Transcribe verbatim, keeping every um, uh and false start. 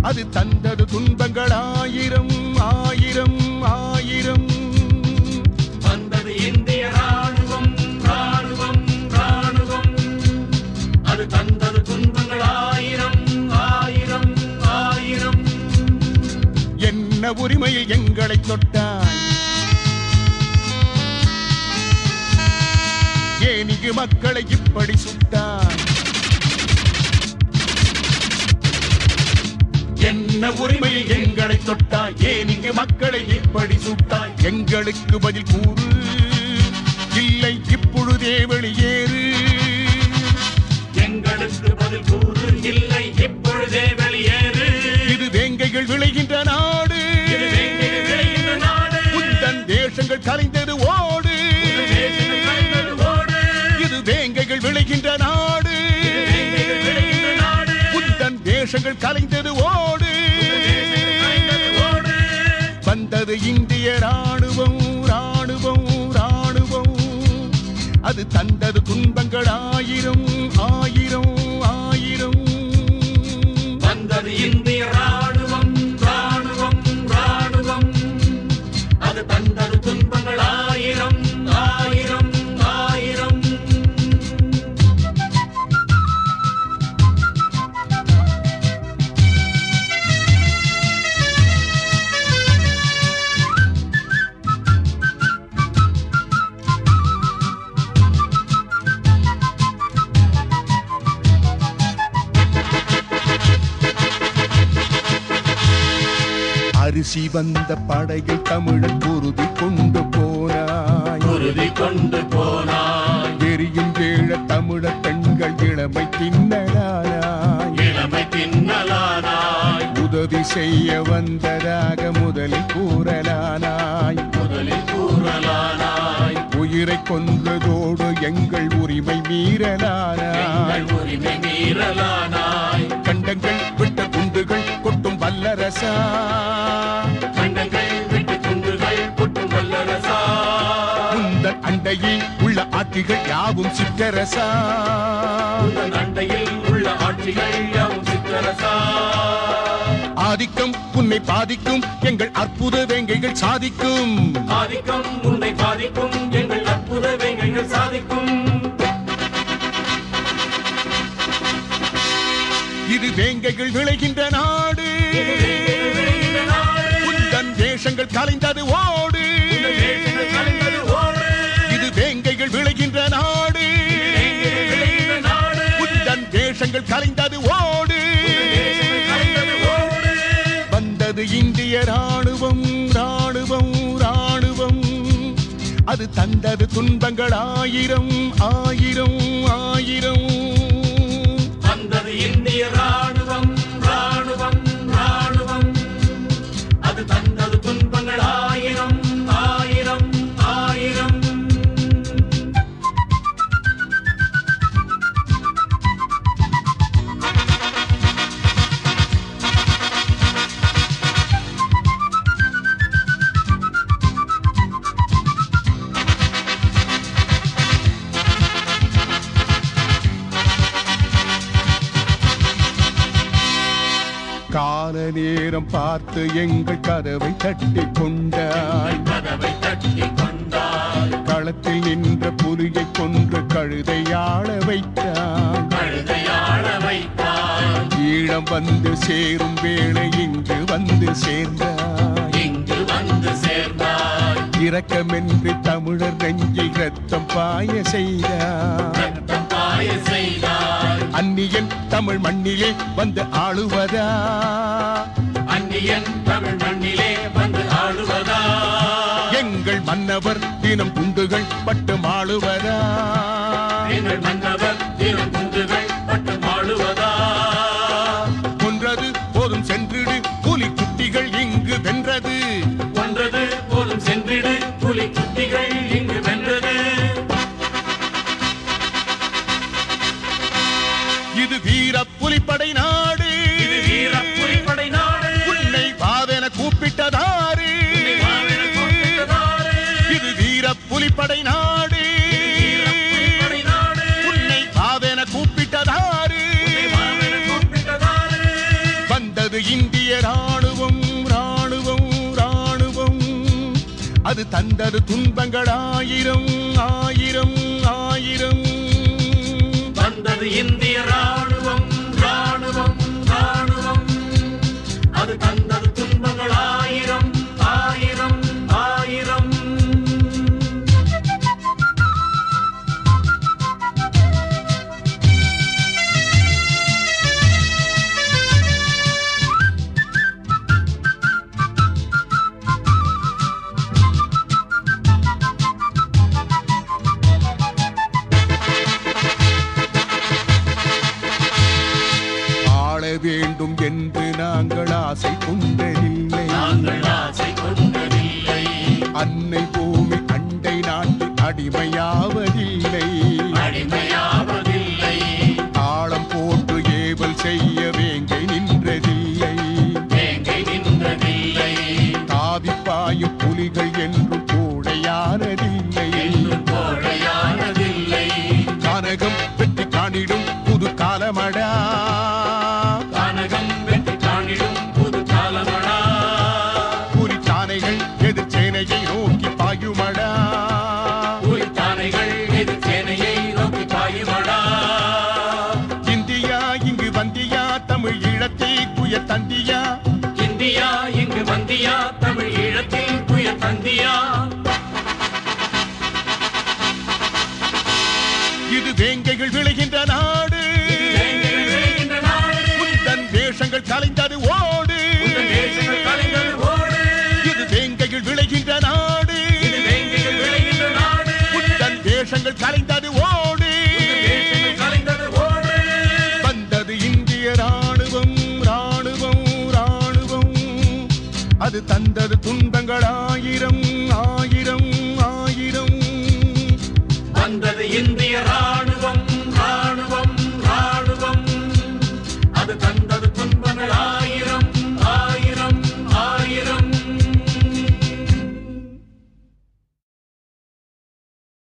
அது தந்தது துன்பங்கள் ஆயிரம் ஆயிரம் ஆயிரம். வந்தது இந்திய ராணுவம் ராணுவம் ராணுவம், அது தந்தது துன்பங்கள் ஆயிரம் ஆயிரம் ஆயிரம். என்ன உரிமையில் எங்களை தொட்டாய், ஏன் இங்கு மக்களை இப்படி சுட்டாய்? என்ன உரிமையில் எங்களை தொட்டாய், ஏன் இங்கு மக்களை இப்படி சுட்டாய்? எங்களுக்கு பதில் கூறு, இல்லை இப்பொழுதே வெளியேறு. எங்களுக்கு பதில் கூறு, இல்லை இப்பொழுதே வெளியேறு. இது வேங்கைகள் விளைகின்ற நாடு, உந்தன் தேசங்கள் கலைந்தது ஓடு. இது வேங்கைகள் விளைகின்ற நாடு, உந்தன் தேசங்கள் கலைந்தது ஓடு. வந்தது இந்திய ராணுவம் ராணுவம் ராணுவம், அது தந்தது துன்பங்கள் ஆயிரம் ஆயிரம் ஆயிரம். வந்தது இந்திய ராணுவம் ராணுவம் ராணுவம், அது தந்தது துன்பங்கள் ஆயிரம் ஆயிரம் ஆயிரம். அரிசி வந்த படையில் தமிழர் குருதி கொண்டு போனாய், குருதி கொண்டு போனாய். எரியும் ஏழ தமிழர் பெண்கள் இளமை தின்னலானாய், இளமை தின்னலானாய். உதவி செய்ய வந்ததாக முதலில் கூறலானாய், முதலில் கூறலானாய். உயிரை கொன்றதோடு எங்கள் உரிமை மீறலானாய், உரிமை மீறலானாய். கண்டங்கள் விட்ட குண்டுகள் கொட்டும் வல்லரசா, கண்டங்கள் விட்டு குண்டுகள் கொட்டும் வல்லரசா. உந்தன் அண்டையில் உள்ள ஆட்சிகள் யாவும் சிற்றரசா, உந்தன் அண்டையில் உள்ள ஆட்சிகள் யாவும் சிற்றரசா. ஆதிக்கம் உன்னை பாதிக்கும், எங்கள் அற்புத வேங்கைகள் சாதிக்கும். ஆதிக்கம் உன்னை பாதிக்கும், எங்கள் அற்புத வேங்கைகள் சாதிக்கும். இது வேங்கைகள் விளைகின்ற நாடு, உந்தன் தேசங்கள் கலைந்தது ஓடு. இது வேங்கைகள் விளைகின்ற நாடு, உந்தன் தேசங்கள் கலைந்தது ஓடு. வந்தது இந்திய ராணுவம் ராணுவம் ராணுவம், அது தந்தது துன்பங்கள் ஆயிரம் ஆயிரம் ஆயிரம். வந்தது இந்திய ராணுவம் ராணுவம் ராணுவம், அது தந்தது துன்பங்கள் ஆயிரம் ஆயிரம் ஆயிரம். கால நேரம் பார்த்து எங்கள் கதவை தட்டி கொண்டாய், கதவை தட்டி கொண்டாய். களத்தில் நின்ற புலியை கொன்று கழுதையாள வைத்தாய், கழுதையாள வைத்தாய். ஈழம் வந்து சேரும் வேளை இங்கு வந்து சேர்ந்தாய், இங்கு வந்து சேர்ந்தாய். இரக்கமின்றி தமிழர் நெஞ்சில் ரத்தம் பாய செய்தாய், ரத்தம் பாய செய்தாய். அந்நியன் தமிழ் மண்ணிலே வந்து ஆளுவதா, அந்நியன் தமிழ் மண்ணிலே வந்து ஆளுவதா. எங்கள் மன்னவர் தினம் குண்டுகள் பட்டு மாளுவதா, எங்கள் மன்னவர் தினம் குண்டுகள் பட்டு மாளுவதா. கொன்றது போதும் சென்றிடு புலி குட்டிகள் இங்கு வென்றது, கொன்றது போதும் சென்றிடு புலி குட்டிகள் இங்கு வென்றது. இது வீர புலிப்படை நாடு, இது வீர புலிப்படை நாடு. உன்னை வாவென கூப்பிட்டதாரு, இது வீர புலிப்படை நாடு, உன்னை வாவென கூப்பிட்டதாரு. வந்தது இந்திய அது தந்தது துன்பங்கள் ஆயிரம் ஆயிரம் ஆயிரம். வந்தது இந்திய ராணுவம் ராணுவம் ராணுவம். அது தந்தது துன்பங்கள் ஆயிரம் ஆயிரம் ஆயிரம். வேண்டும் என்று நாங்கள் ஆசை கொண்டதில்லை, நாங்கள் ஆசை கொண்டதில்லை. அன்னை பூமி அண்டை நாட்டில் அடிமையாவதில்லை, அடிமையாவதில்லை. தாளம் போட்டு ஏவல் செய்ய வேங்கை நின்றதில்லை, வேங்கை நின்றதில்லை. தாவிப்பாயும் புலிகள் என்றும் கோடையானதில்லை, கோடையானதில்லை. கனகம் வெற்றி காணிடும் புது காலமடா, கனகம் வெற்றி காணிடும் புது காலமடா. புலித்தானைகள் எதிர்ச்சேனையை நோக்கி பாயுமடா, புலித்தானைகள் எதிர்ச்சேனையை நோக்கி பாயுமடா. இந்தியா இங்கு வந்தியா தமிழ் ஈழத்தில் குயர் தந்தியா, இந்தியா இங்கு வந்தியா தமிழ் ஈழத்தில் குயர் தந்தியா. இது வேங்கைகள் விளைகின்ற நாடு, உந்தன் வேஷங்கள் கலைந்தது ஓடு, இது வேங்கைகள் விளைகின்ற நாடு, உந்தன் வேஷங்கள் கலைந்தது ஓடு. வந்தது இந்திய ராணுவம் ராணுவம் ராணுவம், அது தந்தது துன்பங்கள் ஆயிரம்